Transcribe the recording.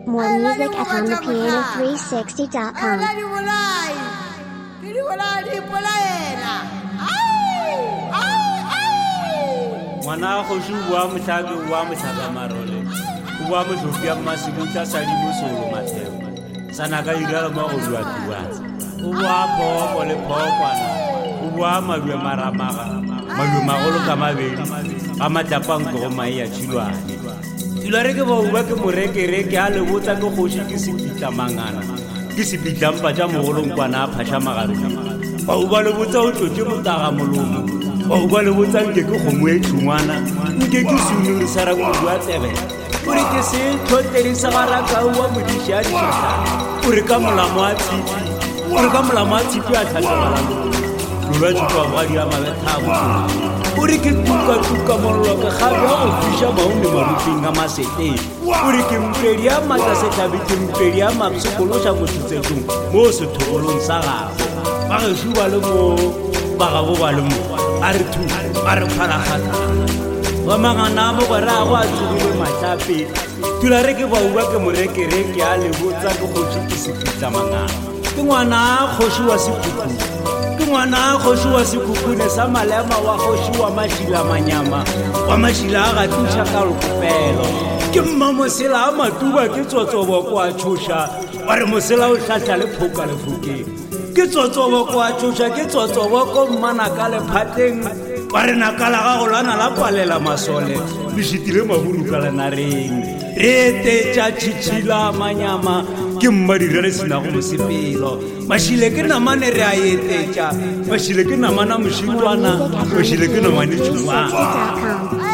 More music at OnThePiano360.com. Mwana khoshu wa muthaga marole wa mutopia masibuta salimu solo matheo sana ka irala mo go lwa tuwa wa po le popana wa malwe maramaga malwe magolo ka mabedi a matapang go mai ya tshilwane tshilare ke bo ba ke moreke a le botsa ke khoshi ke sepitla mangana ke sepitla mpa tja mogolong kwana a phasha magarone ba o ba le botsa o tlotse motaga molomo o ba le botsa nke ke go moe tshungwana nke ke sunu sara go bua tsebe uri ke se thoteri sa gara ka wa modisha di tsa uri ka molamo a tshiti a tlhatlhana lo ba tshwa ba di ama le thabo uri ke tuka mollo ke gabe o fisha maunde maruping ga masete uri ke mpedi ya matsa se tabiti mpedi ya mapsekolo sha go tsetsetong mo se thobolong sa gago ba re shuba le mo ba ga bo ba le mo a re thu a re pharagata wa mangana mo ba ra wa tsubile mathape tula re ke ba uba ke moreke a le botsa ke go tshitse sepitla mangana ke ngwana khoshi wa sekuku ke ngwana khoshi wa sekuku ne sa malema wa khoshi wa mashila manyama wa mashila ga tsha ka lokopelo ke mmamosela a matuba ke tsotsobo kwa tshosha wa re mosela o hlatla le phoka le fukeng ke tsotsobo kwa tshosha ke tsotsobo ko mmana ka le phateng ba re nakala ga go lana la kwalela masole le shitile maburu ka lana reng re te tša tshitšhila manyama ke mmadire re sena go mosepelo mashile ke namane re a etetša mashile ke namana mošilwana mashile ke namane tšhungwana